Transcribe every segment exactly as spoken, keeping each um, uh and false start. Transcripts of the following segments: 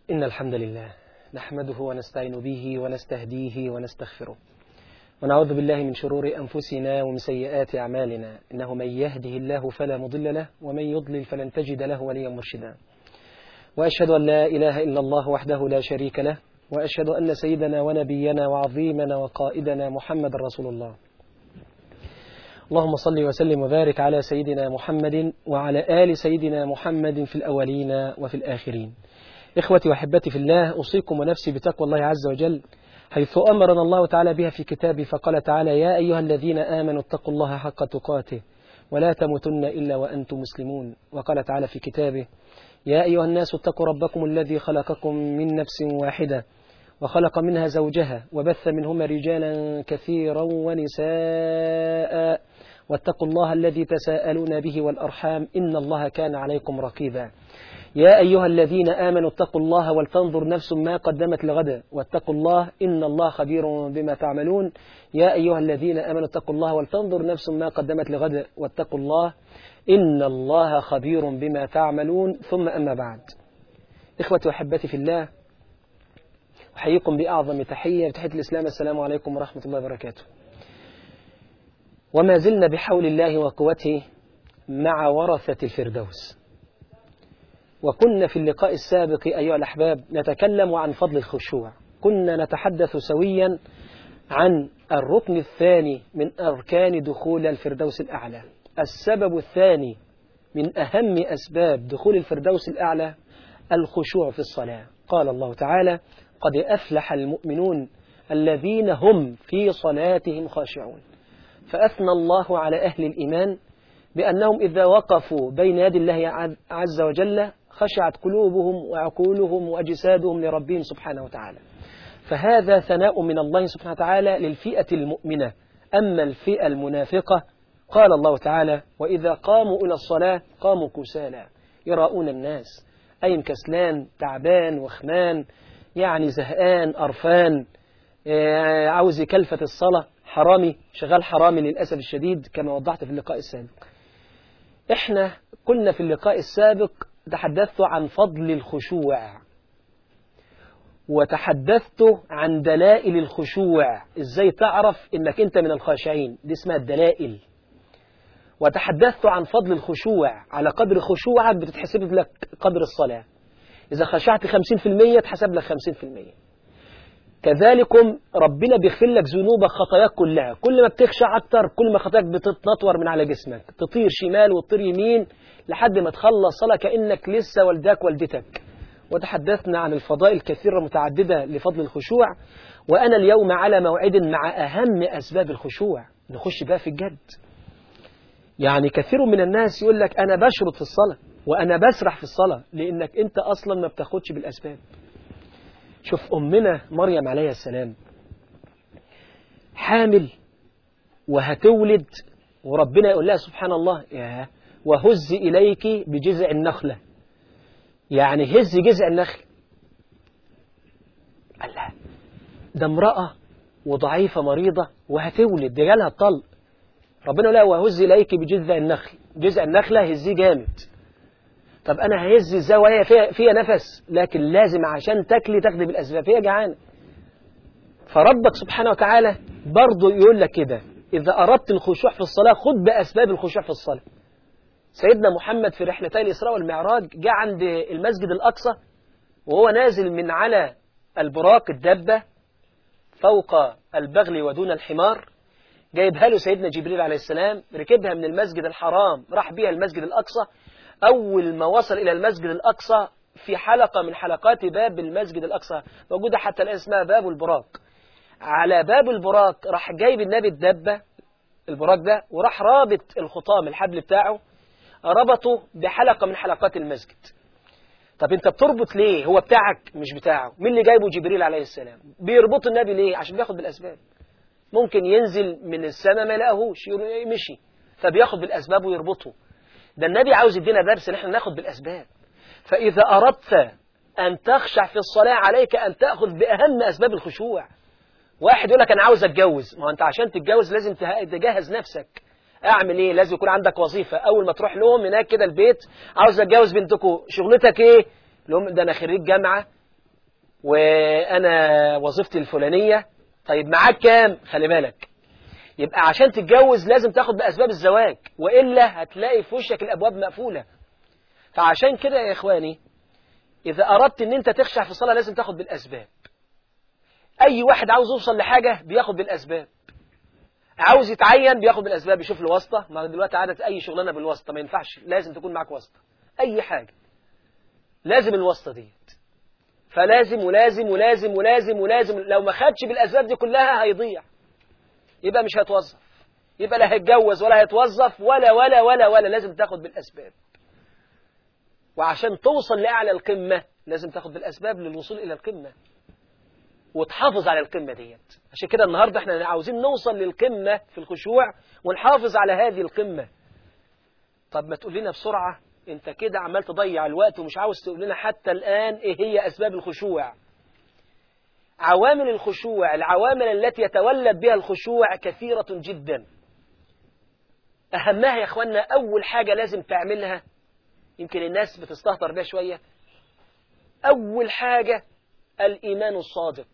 إن الحمد لله نحمده ونستعين به ونستهديه ونستغفره ونعوذ بالله من شرور أنفسنا ومن سيئات أعمالنا، إنه من يهده الله فلا مضل له ومن يضلل فلن تجد له وليا مرشدا. وأشهد أن لا إله إلا الله وحده لا شريك له، وأشهد أن سيدنا ونبينا وعظيمنا وقائدنا محمد رسول الله. اللهم صل وسلم وبارك على سيدنا محمد وعلى آل سيدنا محمد في الأولين وفي الآخرين. إخوتي وأحبتي في الله، أوصيكم ونفسي بتقوى الله عز وجل، حيث أمرنا الله تعالى بها في كتابه، فقال تعالى: يا أيها الذين آمنوا اتقوا الله حق تقاته ولا تموتن إلا وأنتم مسلمون. وقال تعالى في كتابه: يا أيها الناس اتقوا ربكم الذي خلقكم من نفس واحدة وخلق منها زوجها وبث منهما رجالا كثيرا ونساء واتقوا الله الذي تساءلون به والأرحام إن الله كان عليكم رقيبا. يا أيها الذين آمنوا اتقوا الله ولتنظر نفس ما قدمت لغد واتقوا الله إن الله خبير بما تعملون. يا أيها الذين آمنوا اتقوا الله ولتنظر نفس ما قدمت لغد واتقوا الله إن الله خبير بما تعملون. ثم أما بعد، إخوتي وأحبتي في الله، أحييكم بأعظم تحية بتحية الإسلام. السلام عليكم ورحمة الله وبركاته. وما زلنا بحول الله وقوته مع ورثة الفردوس، وكنا في اللقاء السابق أيها الأحباب نتكلم عن فضل الخشوع. كنا نتحدث سويا عن الركن الثاني من أركان دخول الفردوس الأعلى. السبب الثاني من أهم أسباب دخول الفردوس الأعلى الخشوع في الصلاة. قال الله تعالى: قد أفلح المؤمنون الذين هم في صلاتهم خاشعون. فأثنى الله على أهل الإيمان بأنهم إذا وقفوا بين يدي الله عز وجل خشعت قلوبهم وعقولهم وأجسادهم لربهم سبحانه وتعالى. فهذا ثناء من الله سبحانه وتعالى للفئة المؤمنة. أما الفئة المنافقة قال الله تعالى: وإذا قاموا إلى الصلاة قاموا كسالى يراؤون الناس. أي كسلان، تعبان، وخمان، يعني زهقان، قرفان، عاوز يكلفت الصلاة، حرامي، شغال حرامي للأسف الشديد كما وضحت في اللقاء السابق. احنا كنا في اللقاء السابق تحدثت عن فضل الخشوع، وتحدثت عن دلائل الخشوع، ازاي تعرف انك انت من الخاشعين، دي اسمها الدلائل. وتحدثت عن فضل الخشوع، على قدر خشوعك بتتحسب لك قدر الصلاة. اذا خشعت خمسين في المية تحسب لك خمسين في المية. كذلكم ربنا بيغفر لك ذنوبك، خطاياك كلها. كل ما بتخشع اكتر كل ما خطاياك بتتنطور من على جسمك، تطير شمال وتطير يمين لحد ما تخلص صلاة كأنك لسه والداك والدتك. وتحدثنا عن الفضائل كثيرة متعددة لفضل الخشوع. وأنا اليوم على موعد مع أهم أسباب الخشوع. نخش بقى في الجد. يعني كثير من الناس يقول لك أنا بشرط في الصلاة وأنا بسرح في الصلاة، لأنك أنت أصلا ما بتاخدش بالأسباب. شوف أمنا مريم عليه السلام حامل وهتولد، وربنا يقول لها سبحان الله: يا وهز إليك بجذع النخلة. يعني هز جذع النخل. الله، ده امرأة وضعيفة مريضة وهتولد، ده جالها الطلق. ربنا يقول لها: وهز إليك بجذع النخل. جذع النخلة هزيه جامد. طب أنا ههز ازاي وهي فيها, فيها نفس؟ لكن لازم عشان تاكلي تاخدي بالأسباب، هي جعانة. فربك سبحانه وتعالى برضو يقول لك كده: إذا أردت الخشوع في الصلاة خد بأسباب الخشوع في الصلاة. سيدنا محمد في رحلتي الإسراء والمعراج جاء عند المسجد الأقصى وهو نازل من على البراق، الدابة فوق البغل ودون الحمار، جايبها له سيدنا جبريل عليه السلام، ركبها من المسجد الحرام راح بيها المسجد الأقصى. أول ما وصل إلى المسجد الأقصى في حلقة من حلقات باب المسجد الأقصى موجودة حتى الآن اسمها باب البراق. على باب البراق راح جايب النبي الدابة البراق ده وراح رابط الخطام الحبل بتاعه، ربطه بحلقة من حلقات المسجد. طب انت بتربط ليه؟ هو بتاعك مش بتاعه. مين اللي جايبه؟ جبريل عليه السلام. بيربط النبي ليه؟ عشان بياخد بالأسباب. ممكن ينزل من السماء ما يلاقيهوش مشي، فبياخد بالأسباب ويربطه. ده النبي عاوز يدينا درس ان احنا ناخد بالأسباب. فإذا أردت أن تخشع في الصلاة عليك أن تأخذ بأهم أسباب الخشوع. واحد يقول لك أنا عاوز أتجوز، ما أنت عشان تتجوز لازم تجهز نفسك. أعمل إيه؟ لازم يكون عندك وظيفة. أول ما تروح لهم هناك كده البيت: عاوز أتجوز بنتكم، شغلتك إيه؟ لهم: ده أنا خريج جامعة وأنا وظيفتي الفلانية. طيب معاك كام؟ خلي بالك، يبقى عشان تتجوز لازم تاخد بأسباب الزواج، وإلا هتلاقي في وشك الأبواب مقفولة. فعشان كده يا إخواني، إذا أردت أن أنت تخشع في الصلاة لازم تاخد بالأسباب. أي واحد عاوز يوصل لحاجة بياخد بالأسباب، عاوز يتعين بياخد بالأسباب، يشوف له واسطة. ما دلوقتي عادت أي شغلانة بالواسطة، ما ينفعش، لازم تكون معك واسطة. أي حاجة لازم الواسطة ديت، فلازم ولازم ولازم ولازم ولازم. لو ما خدش بالأسباب دي كلها هيضيع، يبقى مش هيتوظف، يبقى لا هيتجوز ولا هيتوظف ولا ولا ولا ولا. لازم تاخد بالأسباب، وعشان توصل لأعلى القمة لازم تاخد بالأسباب للوصول إلى القمة وتحافظ على القمة ديت. عشان كده النهاردة احنا عاوزين نوصل للقمة في الخشوع ونحافظ على هذه القمة. طب ما تقول لنا بسرعة، انت كده عمال تضيع الوقت ومش عاوز تقول لنا حتى الآن ايه هي أسباب الخشوع. عوامل الخشوع، العوامل التي يتولد بها الخشوع كثيرة جدا. أهمها يا أخوانا، أول حاجة لازم تعملها، يمكن الناس بتستهتر بها شوية، أول حاجة الإيمان الصادق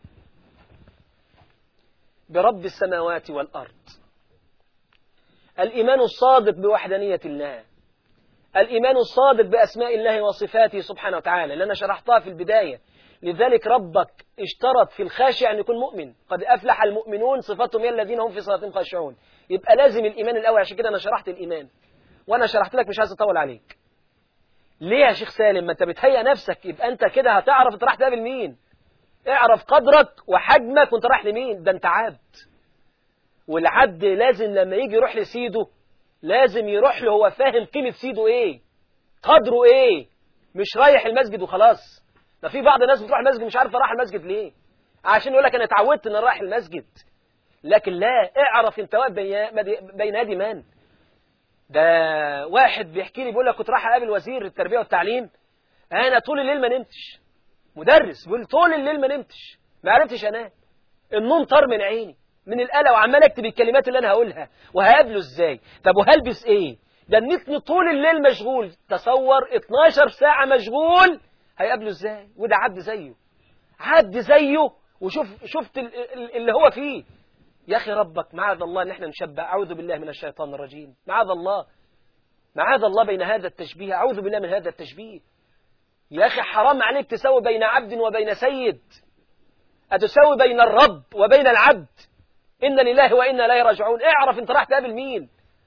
برب السماوات والأرض، الإيمان الصادق بوحدانية الله، الإيمان الصادق بأسماء الله وصفاته سبحانه وتعالى اللي أنا شرحتها في البداية. لذلك ربك اشترط في الخاشع أن يكون مؤمن، قد أفلح المؤمنون صفاتهم الذين هم في صلاتهم خاشعون. يبقى لازم الإيمان الأول. عشان كده أنا شرحت الإيمان، وأنا شرحت لك، مش عايز أطول عليك. ليه يا شيخ سالم؟ ما أنت بتهيأ نفسك، يبقى أنت كده هتعرف أنت رايح تقابل مين. اعرف قدرك وحجمك وأنت رايح لمين. ده أنت عبد، والعبد لازم لما يجي يروح لسيده لازم يروح له هو فاهم قيمة سيده إيه، قدره إيه، مش رايح المسجد وخلاص. ده في بعض الناس بتروح المسجد مش عارفه راح المسجد ليه، عشان يقول لك انا اتعودت ان انا رايح المسجد. لكن لا، اعرف انت واقف بين يدي من. ده واحد بيحكي لي بيقول لك كنت رايح اقابل وزير التربيه والتعليم، انا طول الليل ما نمتش. مدرس بيقول طول الليل ما نمتش، ما عرفتش انام، النوم طار من عيني من القلق، وعمال اكتب الكلمات اللي انا هقولها وهقابله ازاي. طب وهلبس ايه؟ ده النتن طول الليل مشغول. تصور اتناشر ساعه مشغول، هيقابله ازاي؟ وده عبد زيه، عبد زيه. وشوف شفت اللي هو فيه. يا اخي ربك معاذ الله ان احنا نشبه. اعوذ بالله من الشيطان الرجيم. معاذ الله، معاذ الله بين هذا التشبيه. اعوذ بالله من هذا التشبيه. يا اخي حرام عليك تسوي بين عبد وبين سيد، أتسوي بين الرب وبين العبد. إن لله وإنا إليه راجعون. اعرف انت راح تقابل مين.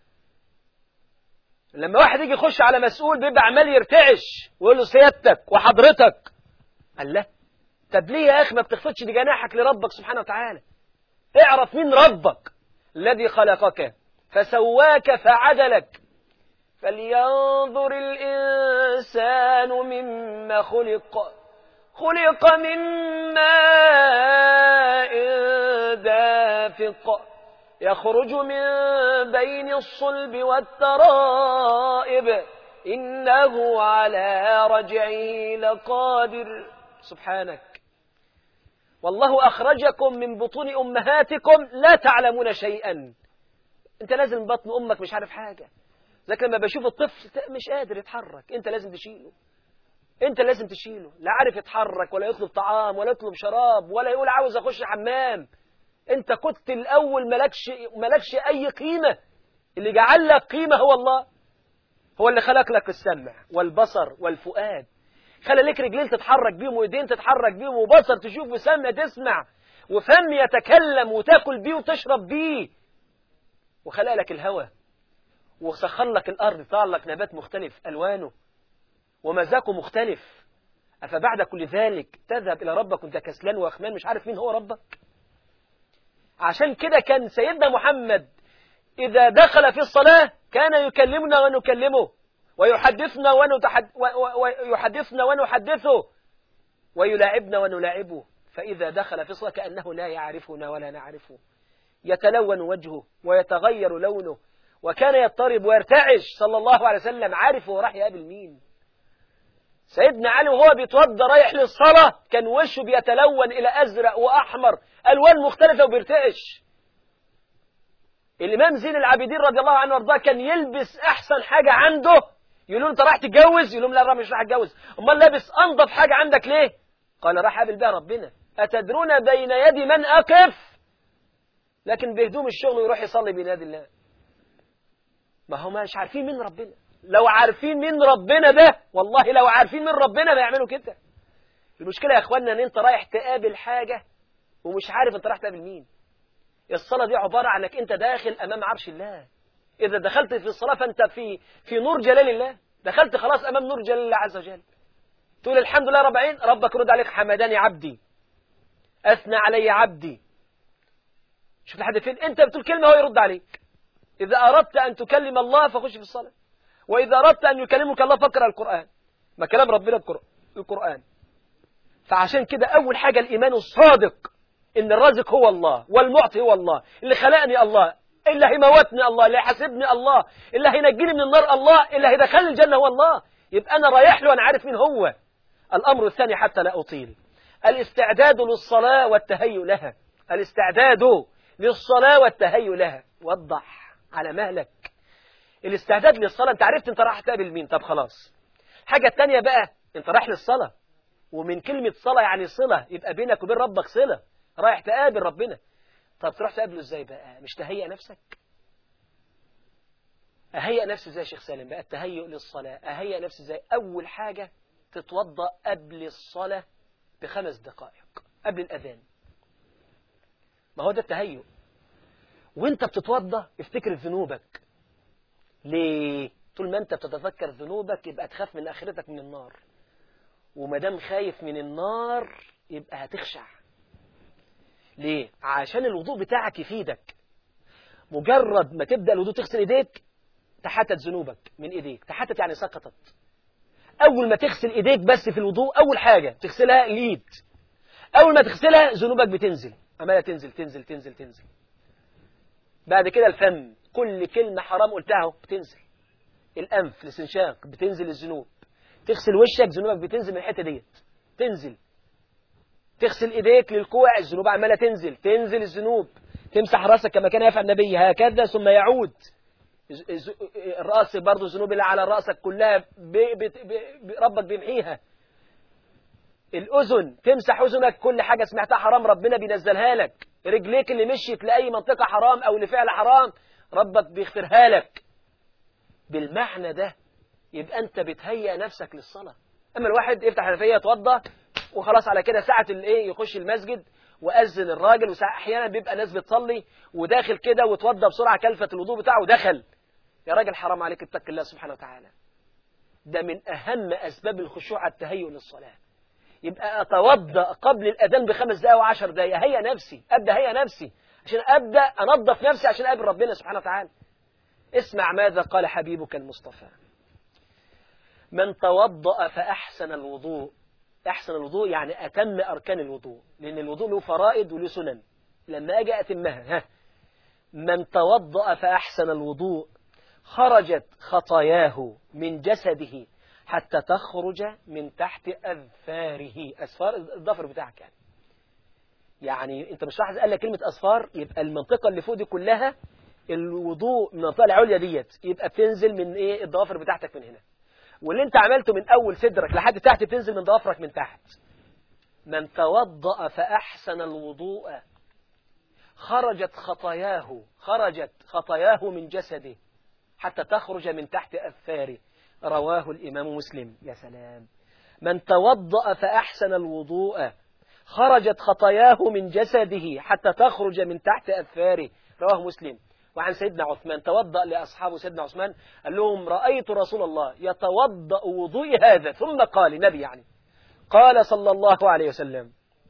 لما واحد يجي يخش على مسؤول بيبقى عمال يرتعش ويقول له سيادتك وحضرتك. قال له طب ليه يا أخي ما بتخفضش جناحك لربك سبحانه وتعالى؟ اعرف مين ربك الذي خلقك فسواك فعدلك. فلينظر الإنسان مما خلق خلق من ماء دافق يخرج من بين الصلب والترائب إنه على رجعه لقادر. سبحانك. والله أخرجكم من بطون أمهاتكم لا تعلمون شيئا. أنت لازم من بطن أمك مش عارف حاجة. لكن لما بشوف الطفل مش قادر يتحرك، أنت لازم تشيله، أنت لازم تشيله. لا عارف يتحرك ولا يطلب طعام ولا يطلب شراب ولا يقول عاوز أخش حمام. أنت كنت الأول ملكش, ملكش أي قيمة. اللي جعل لك قيمة هو الله، هو اللي خلق لك السمع والبصر والفؤاد، خلى لك رجلين تتحرك بيهم ويدين تتحرك بيهم وبصر تشوف وسمع تسمع وفم يتكلم وتاكل بيه وتشرب بيه، وخلق لك الهواء وسخر لك الأرض، طلع لك نبات مختلف ألوانه ومذاقه مختلف. أفبعد كل ذلك تذهب إلى ربك وأنت كسلان وأخمان مش عارف مين هو ربك؟ عشان كده كان سيدنا محمد إذا دخل في الصلاة كان يكلمنا ونكلمه ويحدثنا ونتحد... ويحدثنا ونحدثه ويلاعبنا ونلاعبه. فإذا دخل في الصلاة كأنه لا يعرفنا ولا نعرفه، يتلون وجهه ويتغير لونه، وكان يضطرب ويرتعش صلى الله عليه وسلم، عارف هو راح يقابل مين. سيدنا علي وهو بيتوضى رايح للصلاة كان وشه بيتلون إلى أزرق وأحمر، ألوان مختلفة وبيرتعش. الإمام زين العابدين رضي الله عنه وارضاه كان يلبس أحسن حاجة عنده، يقولون أنت راح تتجوز؟ يقولون لا مش راح أتجوز. أمال لابس أنظف حاجة عندك ليه؟ قال راح قابل بها ربنا. أتدرون بين يدي من أقف؟ لكن بهدوم الشغل يروح يصلي بين يدي الله. ما هم مش عارفين مين ربنا. لو عارفين مين ربنا ده، والله لو عارفين مين ربنا ما يعملوا كده. المشكلة يا اخوانا ان انت رايح تقابل حاجة ومش عارف انت رايح تقابل مين. الصلاة دي عبارة عن انك انت داخل امام عرش الله. اذا دخلت في الصلاة فانت في في نور جلال الله، دخلت خلاص امام نور جلال الله عز وجل. تقول الحمد لله رب العالمين، ربك يرد عليك حمداني عبدي، اثنى علي عبدي. شوف لحد فين انت بتقول كلمة هو يرد عليك. اذا اردت ان تكلم الله فخش في الصلاة، واذا اردت ان يكلمك الله فاقرأ القرآن. ما كلام ربنا القرآن. فعشان كده أول حاجة الإيمان الصادق إن الرازق هو الله، والمعطي هو الله، اللي خلقني الله، اللي هيموتني الله، اللي هيحاسبني الله، اللي هينجيني من النار الله، اللي هيدخلني الجنة هو الله. يبقى أنا رايح له وأنا عارف مين هو. الأمر الثاني حتى لا أطيل، الاستعداد للصلاة والتهيؤ لها. الاستعداد للصلاة والتهيؤ لها. وضح على مهلك. الاستعداد للصلاة، أنت عرفت أنت رايح تقابل مين، طب خلاص. الحاجة الثانية بقى، أنت رايح للصلاة، ومن كلمة صلاة يعني صلة، يبقى بينك وبين ربك صلة، رايح تقابل ربنا. طب تروح تقابله ازاي بقى؟ مش تهيئ نفسك؟ أهيئ نفسي ازاي يا شيخ سالم بقى التهيؤ للصلاة؟ أهيئ نفسي ازاي؟ أول حاجة تتوضأ قبل الصلاة بخمس دقائق قبل الأذان. ما هو ده التهيؤ. وانت بتتوضأ افتكر ذنوبك. ليه؟ طول ما انت بتتذكر ذنوبك يبقى تخاف من آخرتك من النار، ومدام خايف من النار يبقى هتخشع. ليه؟ عشان الوضوء بتاعك يفيدك. مجرد ما تبدأ الوضوء تغسل ايديك تحتت ذنوبك من ايديك. تحتت يعني سقطت. اول ما تغسل ايديك بس في الوضوء، اول حاجة تغسلها اليد، اول ما تغسلها ذنوبك بتنزل، عمالة تنزل تنزل تنزل تنزل. بعد كده الفم، كل كلمة حرام قلتها بتنزل. الانف، الاستنشاق، بتنزل الذنوب. تغسل وشك ذنوبك بتنزل من الحته ديت، تنزل. تغسل ايديك للكوع الذنوب عماله تنزل تنزل الذنوب. تمسح راسك كما كان يفعل النبي هكذا ثم يعود. الراس برضه الذنوب اللي على راسك كلها بي بي بي ربك بيمحيها. الاذن تمسح اذنك، كل حاجه سمعتها حرام ربنا بينزلها لك. رجليك اللي مشيت لاي منطقه حرام او لفعل حرام ربك بيغفرها لك. بالمعنى ده يبقى أنت بتهيئ نفسك للصلاة. أما الواحد يفتح الحنفية يتوضأ وخلاص على كده، ساعة الإيه يخش المسجد وأذن الراجل، وساعة أحيانا بيبقى ناس بتصلي وداخل كده وتوضأ بسرعة كلفة الوضوء بتاعه ودخل. يا راجل حرام عليك، اتق الله سبحانه وتعالى. ده من أهم أسباب الخشوع التهيؤ للصلاة. يبقى أتوضأ قبل الأذان بخمس دقائق وعشر دقائق، هيئ نفسي، أبدأ هيئ نفسي عشان أبدأ أنظف نفسي عشان أقابل ربنا سبحانه وتعالى. اسمع ماذا قال حبيبك المصطفى: من توضأ فأحسن الوضوء. أحسن الوضوء يعني أتم أركان الوضوء، لأن الوضوء له فرائض وله سنن، لما أجي أتمها. ها. من توضأ فأحسن الوضوء خرجت خطاياه من جسده حتى تخرج من تحت أظفاره. أظفار الظفر بتاعك يعني. يعني أنت مش لاحظ قال لك كلمة أظفار، يبقى المنطقة اللي فوق دي كلها الوضوء من المنطقة العليا ديت، يبقى بتنزل من إيه الضوافر بتاعتك من هنا، واللي انت عملته من اول صدرك لحد تحت بتنزل من ضوافرك من تحت. من توضأ فأحسن الوضوء خرجت خطاياه خرجت خطاياه من جسده حتى تخرج من تحت أظفاره. رواه الإمام مسلم. يا سلام. من توضأ فأحسن الوضوء خرجت خطاياه من جسده حتى تخرج من تحت أظفاره. رواه مسلم. وعن سيدنا عثمان توضأ لأصحابه سيدنا عثمان قال لهم: رأيت رسول الله يتوضأ وضوء هذا، ثم قال النبي يعني قال صلى الله عليه وسلم: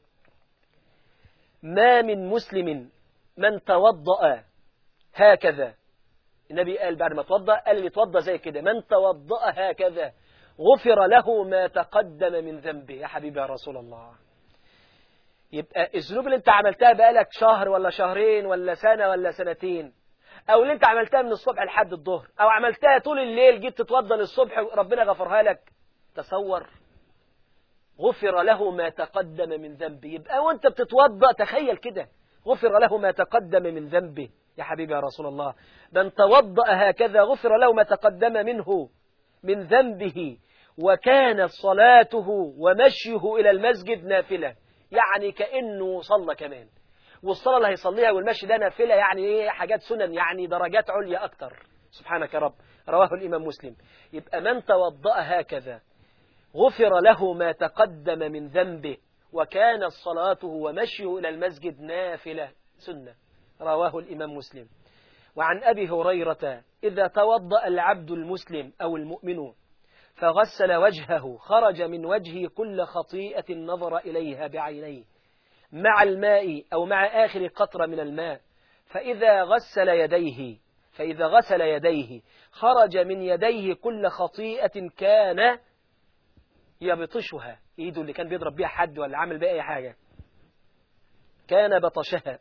ما من مسلم من توضأ هكذا. النبي قال بعد ما توضأ قال لي توضأ زي كده: من توضأ هكذا غفر له ما تقدم من ذنبه. يا حبيبي يا رسول الله، يبقى الذنوب اللي انت عملتها بقالك شهر ولا شهرين ولا سنة ولا سنتين، او اللي انت عملتها من الصبح لحد الظهر، او عملتها طول الليل جيت تتوضى للصبح ربنا غفرها لك، تصور غفر له ما تقدم من ذنبه. يبقى وانت بتتوضى تخيل كده غفر له ما تقدم من ذنبه. يا حبيبي يا رسول الله، من توضأ هكذا غفر له ما تقدم منه من ذنبه وكانت صلاته ومشيه إلى المسجد نافلة، يعني كأنه صلى كمان، والصلاة اللي هيصليها والمشي ده نافلة، يعني إيه حاجات سنن، يعني درجات عليا أكتر. سبحانك يا رب. رواه الإمام مسلم. يبقى من توضأ هكذا غفر له ما تقدم من ذنبه، وكانت صلاته ومشيه إلى المسجد نافلة سنة. رواه الإمام مسلم. وعن أبي هريرة: إذا توضأ العبد المسلم أو المؤمن فغسل وجهه خرج من وجهه كل خطيئة نظر إليها بعينيه مع الماء أو مع آخر قطرة من الماء، فإذا غسل يديه فإذا غسل يديه خرج من يديه كل خطيئة كان يبطشها، إيده اللي كان بيضرب بيها حد ولا عمل بيها أي حاجة، كان بطشها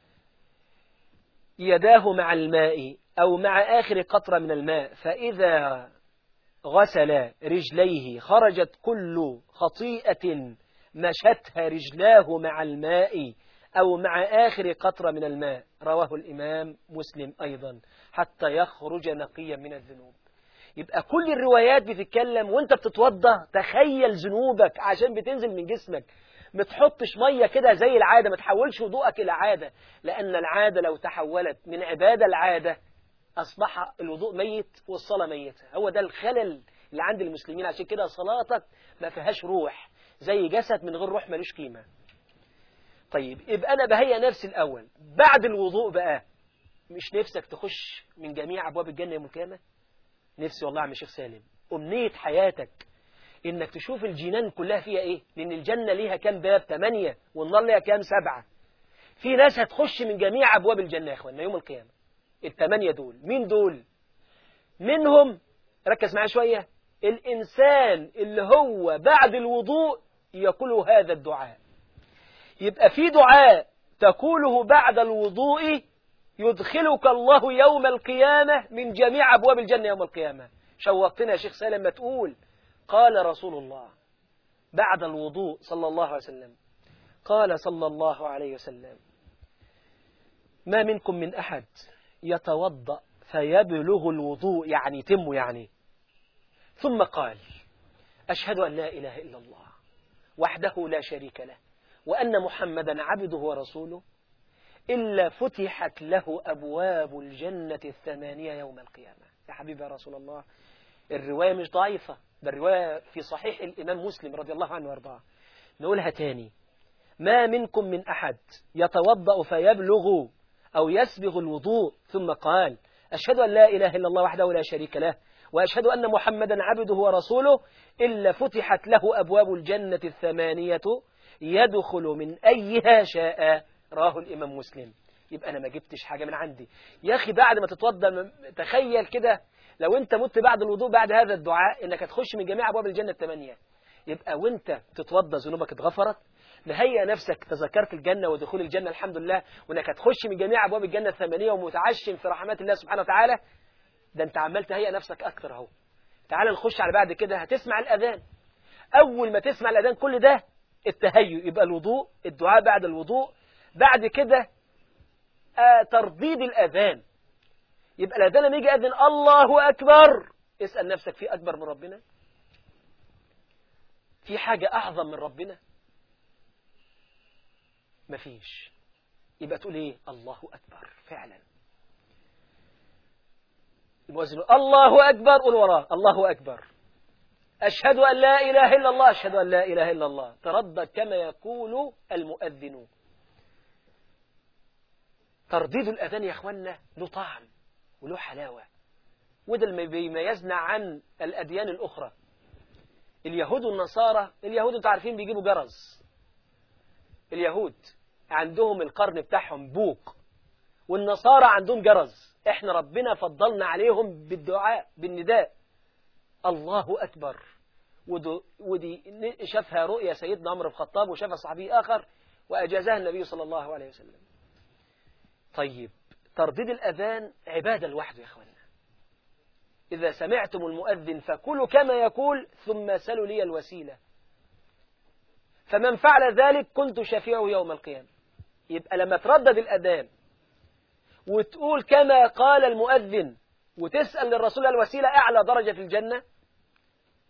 يداه مع الماء أو مع آخر قطرة من الماء، فإذا غسل رجليه خرجت كل خطيئة مشتها رجلاه مع الماء أو مع آخر قطرة من الماء. رواه الإمام مسلم أيضا، حتى يخرج نقيا من الذنوب. يبقى كل الروايات بتتكلم وانت بتتوضى تخيل ذنوبك عشان بتنزل من جسمك، ما تحطش مية كده زي العادة، ما تحولش وضوءك إلى عادة، لأن العادة لو تحولت من عبادة العادة أصبح الوضوء ميت والصلاة ميتة. هو ده الخلل اللي عند المسلمين، عشان كده صلاتك ما فيهاش روح، زي جسد من غير روح ملوش قيمة. طيب يبقى أنا بهيئ نفسي الأول بعد الوضوء بقى، مش نفسك تخش من جميع أبواب الجنة يوم القيامة؟ نفسي والله يا عم شيخ سالم، أمنية حياتك إنك تشوف الجنان كلها فيها إيه، لأن الجنة ليها كام باب؟ ثمانية، والنار ليها كام؟ سبعة. في ناس هتخش من جميع أبواب الجنة يا أخوانا يوم القيامة. الثمانية دول مين دول؟ منهم ركز معايا شوية، الإنسان اللي هو بعد الوضوء يقول هذا الدعاء. يبقى في دعاء تقوله بعد الوضوء يدخلك الله يوم القيامة من جميع أبواب الجنة يوم القيامة. شوقتنا يا شيخ سالم ما تقول قال رسول الله بعد الوضوء صلى الله عليه وسلم، قال صلى الله عليه وسلم: ما منكم من أحد يتوضأ فيبلغ الوضوء، يعني يتم يعني، ثم قال: أشهد أن لا إله إلا الله وحده لا شريك له وأن محمدا عبده ورسوله، إلا فتحت له أبواب الجنة الثمانية يوم القيامة. يا حبيبي يا رسول الله، الرواية مش ضعيفة، ده الرواية في صحيح الإمام مسلم رضي الله عنه وارضاه. نقولها تاني: ما منكم من أحد يتوضأ فيبلغ أو يسبغ الوضوء ثم قال: أشهد أن لا إله إلا الله وحده لا شريك له وأشهد أن محمدا عبده ورسوله، إلا فتحت له أبواب الجنة الثمانية يدخل من أيها شاء. راه الإمام مسلم. يبقى أنا ما جبتش حاجة من عندي يا أخي. بعد ما تتوضأ تخيل كده لو أنت مت بعد الوضوء بعد هذا الدعاء إنك هتخش من جميع أبواب الجنة الثمانية. يبقى وأنت تتوضأ ذنوبك اتغفرت، مهيئ نفسك تذكرت الجنة ودخول الجنة الحمد لله، وأنك هتخش من جميع أبواب الجنة الثمانية ومتعشم في رحمات الله سبحانه وتعالى. ده أنت عمال تهيئ نفسك أكتر أهو. تعال نخش على بعد كده، هتسمع الأذان. أول ما تسمع الأذان كل ده التهيؤ، يبقى الوضوء، الدعاء بعد الوضوء، بعد كده آه ترديد الأذان. يبقى الأذان لما يجي أذن الله أكبر، اسأل نفسك: في أكبر من ربنا؟ في حاجة أعظم من ربنا؟ مفيش. يبقى تقول إيه؟ الله أكبر فعلا. المؤذن الله أكبر، قول وراه الله أكبر. أشهد أن لا إله إلا الله، أشهد أن لا إله إلا الله. تردد كما يقول المؤذن. ترديد الأذان يا أخوانا له طعم وله حلاوة، وده اللي بيميزنا عن الأديان الأخرى. اليهود والنصارى، اليهود انتوا عارفين بيجيبوا جرس، اليهود عندهم القرن بتاعهم بوق، والنصارى عندهم جرس. احنا ربنا فضلنا عليهم بالدعاء بالنداء الله أكبر. ودي شافها رؤيا سيدنا عمر بن الخطاب وشافها صحابي آخر وأجازها النبي صلى الله عليه وسلم. طيب ترديد الأذان عبادة لوحده يا أخوانا. إذا سمعتم المؤذن فكلوا كما يقول ثم سلوا لي الوسيلة، فمن فعل ذلك كنت شفيعه يوم القيامة. يبقى لما تردد الأذان وتقول كما قال المؤذن وتسأل للرسول الوسيلة أعلى درجة في الجنة،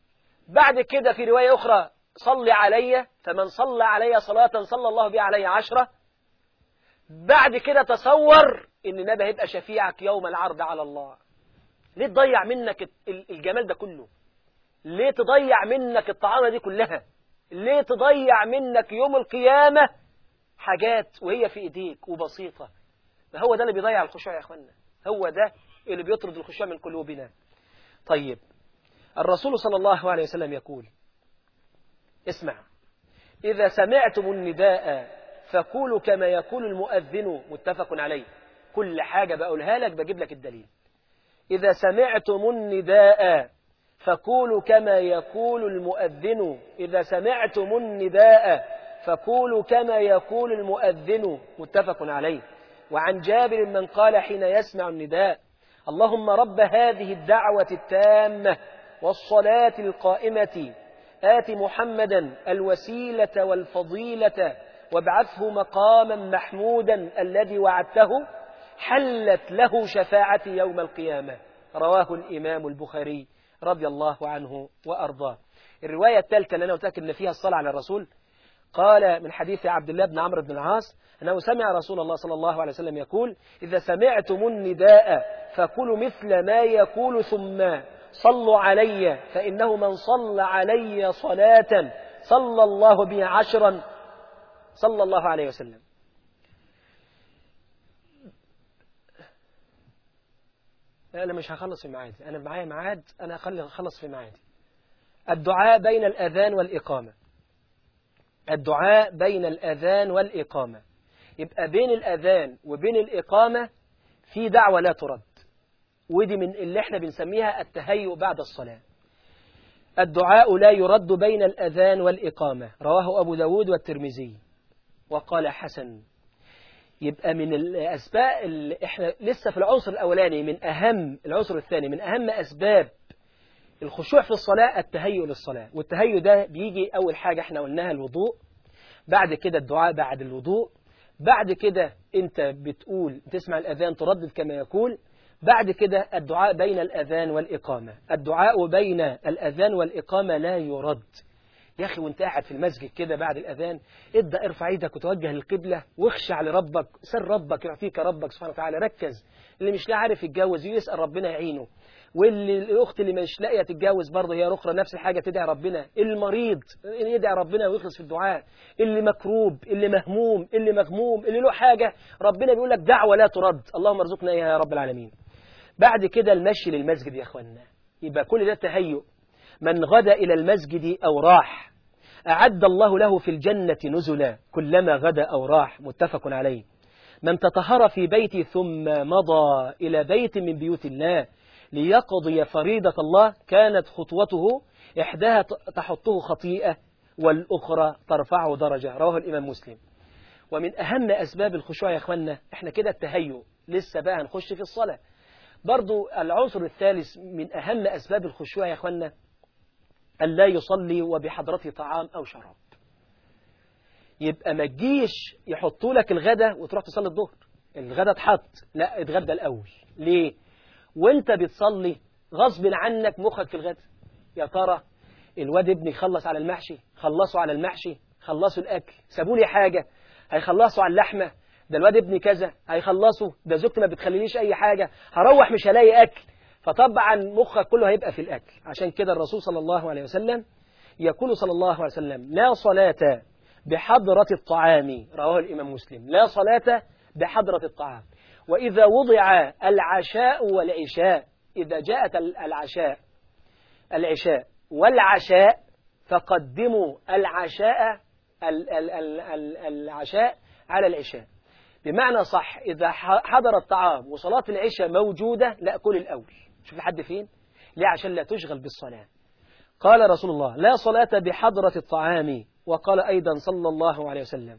بعد كده في رواية أخرى صل علي، فمن صلى علي صلاة صلى الله بها علي عشرة. بعد كده تصور إن النبي هيبقى شفيعك يوم العرض على الله. ليه تضيع منك الجمال ده كله؟ ليه تضيع منك الطعامة دي كلها؟ ليه تضيع منك يوم القيامة حاجات وهي في إيديك وبسيطة؟ هو ده اللي بيضيع الخشوع يا أخوانا، هو ده اللي بيطرد الخشوع من قلوبنا. طيب الرسول صلى الله عليه وسلم يقول: اسمع، إذا سمعتم النداء فقولوا كما يقول المؤذن. متفق عليه. كل حاجة بقولها لك بجيب لك الدليل. إذا سمعتم النداء فقولوا كما يقول المؤذن. إذا سمعتم النداء فقولوا كما يقول المؤذن. متفق عليه. وعن جابر من قال حين يسمع النداء: اللهم رب هذه الدعوة التامة والصلاة القائمة آت محمدا الوسيلة والفضيلة وابعثه مقاما محمودا الذي وعدته حلت له شفاعتي يوم القيامة. رواه الإمام البخاري رضي الله عنه وأرضاه. الرواية الثالثة اللي أنا أتأكد أن فيها الصلاة على الرسول، قال من حديث عبد الله بن عمرو بن العاص أنه سمع رسول الله صلى الله عليه وسلم يقول: إذا سمعتم النداء فقولوا مثل ما يقول ثم صلوا علي، فإنه من صلى علي صلاة صلى الله بها عشرا. صلى الله عليه وسلم. أنا مش هخلص في معادي، أنا معايا معاد، أنا هخلص في معادي. الدعاء بين الأذان والإقامة. الدعاء بين الأذان والإقامة، يبقى بين الأذان وبين الإقامة في دعوة لا ترد، ودي من اللي احنا بنسميها التهيؤ بعد الصلاة. الدعاء لا يرد بين الأذان والإقامة. رواه أبو داود والترمذي وقال حسن. يبقى من الأسباب اللي احنا لسه في العنصر الأولاني، من أهم العنصر الثاني من أهم أسباب الخشوع في الصلاة التهيؤ للصلاة. والتهيؤ ده بيجي أول حاجة احنا قلناها الوضوء، بعد كده الدعاء بعد الوضوء، بعد كده انت بتقول تسمع الأذان تردد كما يقول، بعد كده الدعاء بين الأذان والإقامة. الدعاء بين الأذان والإقامة لا يرد. يا أخي وانت قاعد في المسجد كده بعد الأذان ابدأ ارفع ايدك وتوجه للقبلة واخشع لربك، سر ربك يعطيك ربك سبحانه وتعالى. ركز. اللي مش لا عارف يتجوز يسأل ربنا يعينه، واللي الأخت اللي مش لاقيه تتجوز برضه هي أخرى نفس الحاجة تدعي ربنا، المريض يدعي ربنا ويخلص في الدعاء، اللي مكروب، اللي مهموم، اللي مغموم، اللي له حاجة ربنا بيقول لك دعوة لا ترد، اللهم ارزقنا إياها يا رب العالمين. بعد كده المشي للمسجد يا أخوانا، يبقى كل ده تهيؤ. من غدا إلى المسجد أو راح أعد الله له في الجنة نزلا كلما غدا أو راح. متفق عليه. من تطهر في بيته ثم مضى إلى بيت من بيوت الله ليقضي فريضة الله كانت خطوته إحداها تحطه خطيئة والأخرى ترفعه درجة. رواه الإمام مسلم. ومن أهم أسباب الخشوع يا أخوانا احنا كده التهيؤ، لسه بقى هنخش في الصلاة. برضو العنصر الثالث من أهم أسباب الخشوع يا أخوانا أن لا يصلي وبحضرته طعام أو شراب. يبقى ما تجيش يحطوا لك الغدا وتروح تصلي الظهر، الغدا اتحط، لا اتغدى الأول. ليه؟ وانت بتصلي غصب عنك مخك في الغدا. يا ترى الواد ابني يخلص على المحشي، خلصوا على المحشي، خلصوا الأكل، سابوا لي حاجة، هيخلصوا على اللحمة، ده الواد ابني كذا، هيخلصوا، ده زوجتي ما بتخلينيش أي حاجة، هروح مش هلاقي أكل. فطبعا مخك كله هيبقى في الأكل. عشان كده الرسول صلى الله عليه وسلم يقول صلى الله عليه وسلم: لا صلاة بحضرة الطعام. رواه الإمام مسلم. لا صلاة بحضرة الطعام. وإذا وضع العشاء والعشاء، إذا جاءت العشاء العشاء والعشاء فقدموا العشاء العشاء على العشاء. بمعنى صح، إذا حضر الطعام وصلاة العشاء موجودة لا كل الأول. شوف لحد فين؟ ليه؟ عشان لا تشغل بالصلاة. قال رسول الله: لا صلاة بحضرة الطعام. وقال أيضا صلى الله عليه وسلم: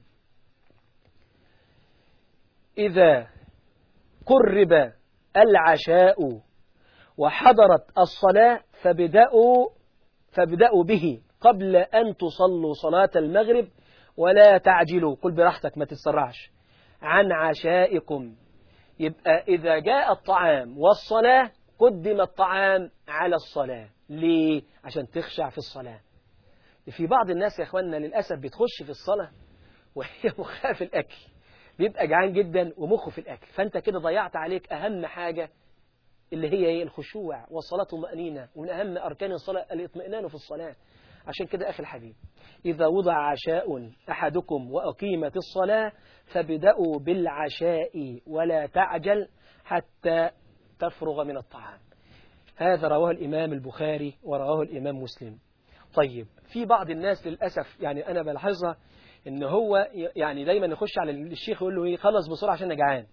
إذا قرب العشاء وحضرت الصلاة فابدأوا فابدأوا به قبل أن تصلوا صلاة المغرب ولا تعجلوا. قل براحتك ما تتسرعش عن عشائكم. يبقى إذا جاء الطعام والصلاة قدم الطعام على الصلاة. ليه؟ عشان تخشع في الصلاة. في بعض الناس يا أخواننا للأسف بتخش في الصلاة وهي مخها في الأكل، بيبقى جعان جدا ومخه في الأكل، فأنت كده ضيعت عليك أهم حاجة اللي هي الخشوع والصلاة طمأنينة، ومن أهم أركان الصلاة الاطمئنان في الصلاة. عشان كده أخي الحبيب، إذا وضع عشاء أحدكم وأقيمت الصلاة فابدأوا بالعشاء ولا تعجل حتى تفرغ من الطعام. هذا رواه الإمام البخاري ورواه الإمام مسلم. طيب في بعض الناس للأسف يعني أنا بلاحظها إن هو يعني دايما يخش على الشيخ يقول له إيه خلص بسرعة عشان أنا جعان،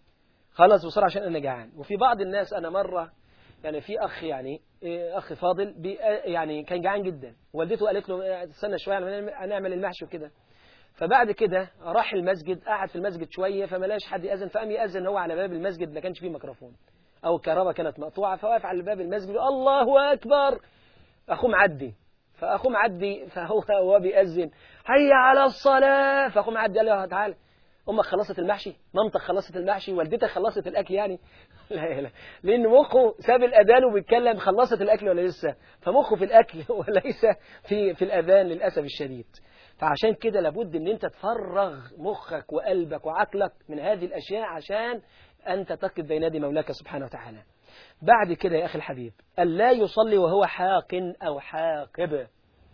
خلص بسرعة عشان أنا جعان. وفي بعض الناس أنا مرة يعني في أخ يعني أخ فاضل بي يعني كان جعان جدا، والدته قالت له استنى شوية هنعمل المحشي وكده. فبعد كده راح المسجد، قعد في المسجد شوية فما لاش حد يأذن، فقام يأذن هو على باب المسجد، ما كانش فيه ميكروفون أو الكهرباء كانت مقطوعة، فواقف على باب المسجد الله أكبر، أخوه معدي، فأخوه معدي فهو هو بيأذن هيا على الصلاة، فأخوه معدي قال له تعالى أمك خلصت المحشي، مامتك خلصت المحشي، والدتك خلصت الأكل يعني لا لا، لأن مخه ساب الأذان وبيتكلم خلصت الأكل ولا لسه، فمخه في الأكل وليس في في الأذان للأسف الشديد. فعشان كده لابد أن أنت تفرغ مخك وقلبك وعقلك من هذه الأشياء عشان أنت تقف بين يدي مولاك سبحانه وتعالى. بعد كده يا أخي الحبيب، ألا يصلي وهو حاق أو حاقب.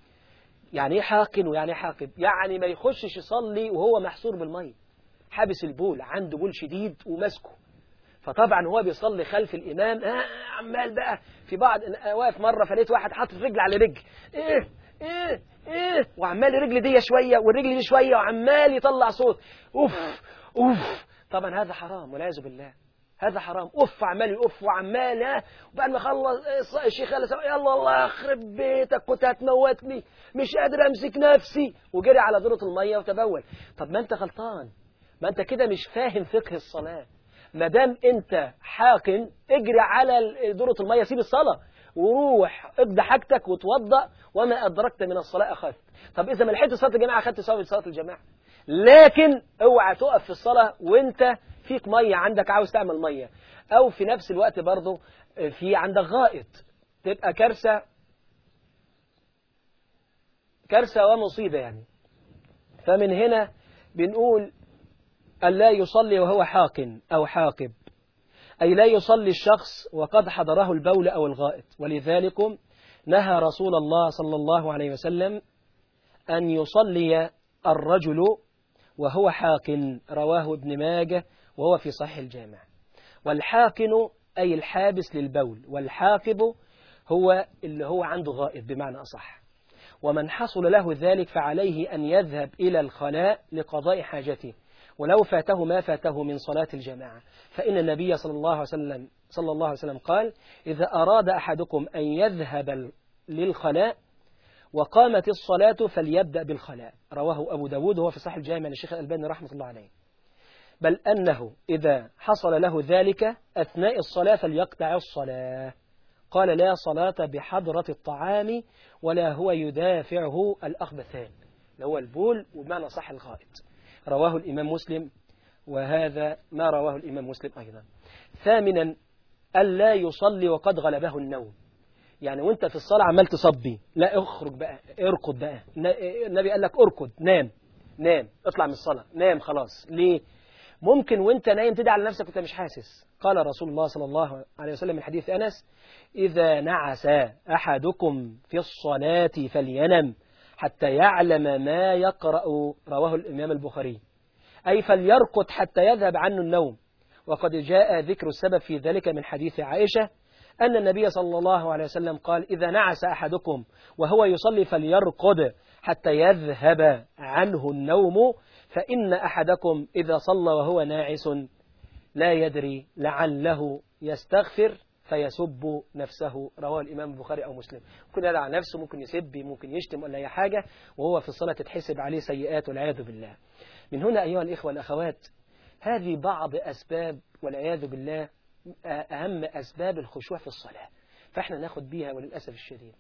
يعني إيه حاقن ويعني إيه حاقب؟ يعني ما يخشش يصلي وهو محصور بالمية، حابس البول، عنده بول شديد ومسكه، فطبعا هو بيصلي خلف الإمام آه عمال بقى في بعض واقف مرة فلقيت واحد حاطط رجل على رجل إيه إيه إيه وعمال الرجل دي شوية والرجل دي شوية وعمال يطلع صوت أوف أوف. طبعا هذا حرام والعياذ بالله، هذا حرام. أوف عمال يقف وعمال ها، وبعد ما خلص الشيخ قال يلا الله يخرب بيتك كنت هتموتني مش قادر أمسك نفسي، وجري على دورة المية وتبول. طب ما أنت غلطان، ما أنت كده مش فاهم فقه الصلاة. ما دام أنت حاقن اجري على دورة المية، سيب الصلاة وروح اقضي حاجتك وتوضأ، وما أدركت من الصلاة أخذت. طب إذا ما لحقت صلاة الجماعة أخذت ثواب صلاة الجماعة، لكن اوعى تقف في الصلاة وانت فيك مية عندك عاوز تعمل مية، أو في نفس الوقت برضو في عندك غائط، تبقى كارثة كارثة ومصيبة يعني. فمن هنا بنقول ألا يصلي وهو حاقن أو حاقب، أي لا يصلي الشخص وقد حضره البول أو الغائط. ولذلك نهى رسول الله صلى الله عليه وسلم أن يصلي الرجل وهو حاقن، رواه ابن ماجه وهو في صحيح الجامع. والحاقن أي الحابس للبول، والحاقب هو اللي هو عنده غائط بمعنى أصح. ومن حصل له ذلك فعليه أن يذهب إلى الخلاء لقضاء حاجته، ولو فاته ما فاته من صلاة الجماعة، فإن النبي صلى الله عليه وسلم صلى الله عليه وسلم قال إذا أراد أحدكم أن يذهب للخلاء وقامت الصلاة فليبدأ بالخلاء، رواه أبو داود وهو في صحيح الجامع للشيخ الألباني رحمة الله عليه. بل أنه إذا حصل له ذلك أثناء الصلاة فليقطع الصلاة. قال لا صلاة بحضرة الطعام ولا هو يدافعه الأخبثان، اللي هو البول وبمعنى صح الغائط، رواه الإمام مسلم، وهذا ما رواه الإمام مسلم أيضا. ثامنا ألا يصلي وقد غلبه النوم، يعني وانت في الصلاة عمال تصبي، لا اخرج بقى اركض بقى، النبي قال لك اركض نام نام اطلع من الصلاة نام خلاص. ليه؟ ممكن وانت نايم تدعي على نفسك وانت مش حاسس. قال رسول الله صلى الله عليه وسلم من حديث أنس إذا نعس أحدكم في الصلاة فلينم حتى يعلم ما يقرأ، رواه الإمام البخاري، أي فليرقد حتى يذهب عنه النوم. وقد جاء ذكر السبب في ذلك من حديث عائشة أن النبي صلى الله عليه وسلم قال إذا نعس أحدكم وهو يصلي فليرقد حتى يذهب عنه النوم، فإن أحدكم إذا صلى وهو ناعس لا يدري لعله يستغفر فيسب نفسه، رواه الإمام البخاري أو مسلم. ممكن يدعى نفسه، ممكن يسب، ممكن يشتم ولا أي حاجة، وهو في الصلاة تتحسب عليه سيئات والعياذ بالله. من هنا أيها الإخوة والأخوات هذه بعض أسباب والعياذ بالله أهم أسباب الخشوع في الصلاة، فإحنا ناخد بيها. وللأسف الشديد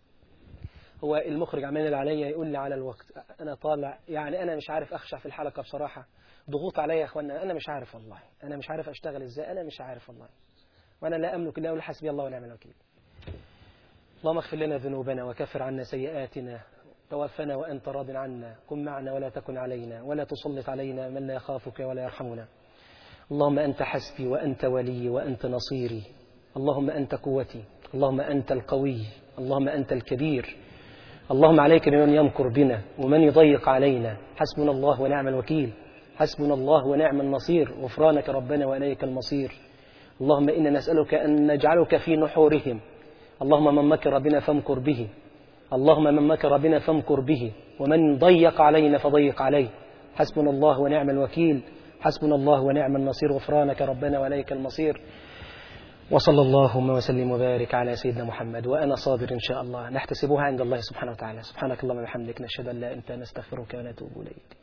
هو المخرج عمال عليا يقول لي على الوقت، أنا طالع يعني أنا مش عارف أخشع في الحلقة بصراحة، ضغوط عليا يا أخوانا، أنا مش عارف والله، أنا مش عارف أشتغل إزاي، أنا مش عارف والله، وأنا لا أملك إلا أقول حسبي الله ونعم الوكيل. اللهم اغفر لنا ذنوبنا وكفر عنا سيئاتنا، توفنا وأنت راض عنا، كن معنا ولا تكن علينا، ولا تسلط علينا من لا يخافك ولا يرحمنا. اللهم أنت حسبي وأنت ولي وأنت نصيري، اللهم أنت قوتي، اللهم أنت القوي، اللهم أنت الكبير. اللهم عليك بمن يمكر بنا ومن يضيق علينا، حسبنا الله ونعم الوكيل، حسبنا الله ونعم النصير، غفرانك ربنا وإليك المصير. اللهم إنا نسألك أن نجعلك في نحورهم، اللهم من مكر بنا فامكر به، اللهم من مكر بنا فامكر به، ومن ضيق علينا فضيق عليه، حسبنا الله ونعم الوكيل، حسبنا الله ونعم النصير، غفرانك ربنا وإليك المصير. وصلى اللهم وسلم وبارك على سيدنا محمد، وأنا صابر إن شاء الله، نحتسبها عند الله سبحانه وتعالى. سبحانك اللهم وبحمدك، نشهد أن لا إله إلا أنت، نستغفرك ونتوب إليك.